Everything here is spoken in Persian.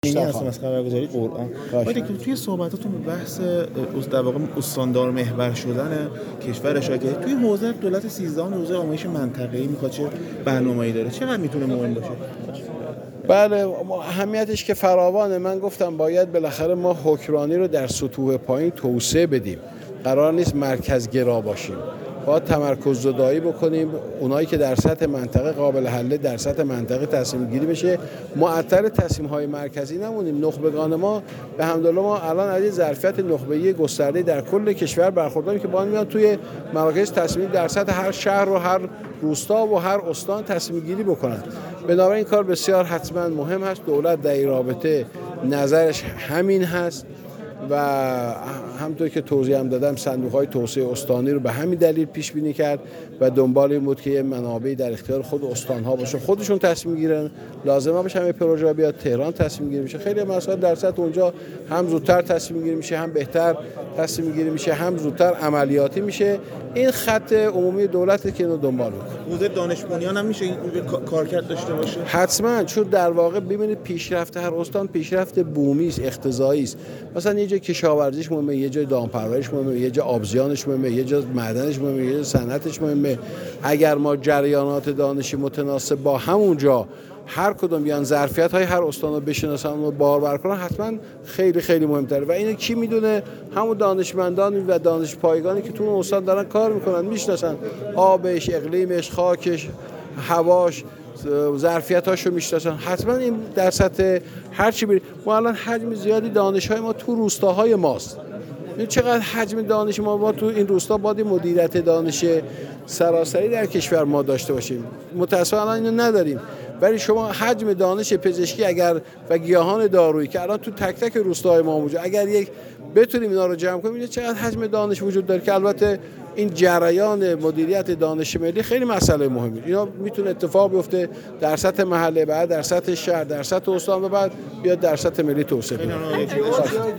اینی هستم از خبرگزاری قرآن. ولی توی صحبتاتون بحث در واقع استاندار محور شدن کشور اشاره کردید. توی حوزه دولت 13 حوزه آموزش منطقه‌ای میخواد چه برنامه‌ای داره؟ چقدر میتونه مهم باشه؟ بله، اهمیتش که فراوانه. من گفتم باید بالاخره ما حکمرانی رو در سطوح پایین توسعه بدیم. قرار نیست مرکزگرا باشیم. باید تمرکز زدایی بکنیم. اونایی که در سطح منطقه قابل حله در سطح منطقه تصمیم گیری بشه. معطل تصمیم های مرکزی نمونیم. نخبگان ما به حمدالله ما الان از ظرفیت نخبگی گسترده در کل کشور برخورداریم که باید میان توی مراکز تصمیم در سطح هر شهر و هر روستا و هر استان تصمیم گیری بکنن. بنابراین این کار بسیار حتما مهم هست. دولت در این رابطه نظرش همین هست و همونطور که توضیح هم دادم صندوق‌های توسعه استانی رو به همین دلیل پیش بینی کرد و دنبال این بود که منابعی در اختیار خود استان‌ها باشه، خودشون تصمیم گیرن. لازمه باشه همین پروژه بیاد تهران تصمیم گیری میشه. خیلی مسائل در سطح اونجا هم زودتر تصمیم گیری میشه، هم بهتر تصمیم گیری میشه، هم زودتر عملیاتی میشه. این خط عمومی دولت که اینو دنبال میکنه. حوزه دانش بنیان هم میشه کارکرد داشته باشه. حتما، چون در واقع ببینید پیشرفت هر استان پیشرفت بومی است، اقتضایی است. مثلا یه جای کشاورزیش مهمه، یه جای دامپروریش مهمه، یه جای آبزیانش مهمه، یه جای معدنش مهمه، یه جای صنعتش مهمه. اگر ما جریانات دانشی متناسب با همونجا هر کدوم بیان ظرفیت‌های هر استان رو بشناسن و بارور کنن، حتما خیلی خیلی مهم‌تره. و اینو کی میدونه؟ همون دانشمندان و دانش پایگانی که تو اون استان دارن کار میکنن، میشناسن آبش، اقلیمش، خاکش، هواش، ظرفیتاشو میشناسن. حتما این در سطح هر چی بریم. ما الان حجم زیادی دانش‌های ما تو روستاهای ماست. چقدر حجم دانش ما تو این روستا باید مدیریت دانش سراسری در کشور ما داشته باشیم. متأسفانه اینو نداریم. ولی شما حجم دانش پزشکی اگر و گیاهان دارویی که الان تو تک تک روستاهای ما موجود، اگر یک بتونیم اینا رو جمع کنیم، چقدر حجم دانش وجود داره که البته این جریان مدیریت دانش ملی خیلی مسئله مهمه. اینا میتونه اتفاق بیفته در سطح محله، بعد در سطح شهر، در سطح استان و بعد بیاد در سطح ملی توسعه کنه.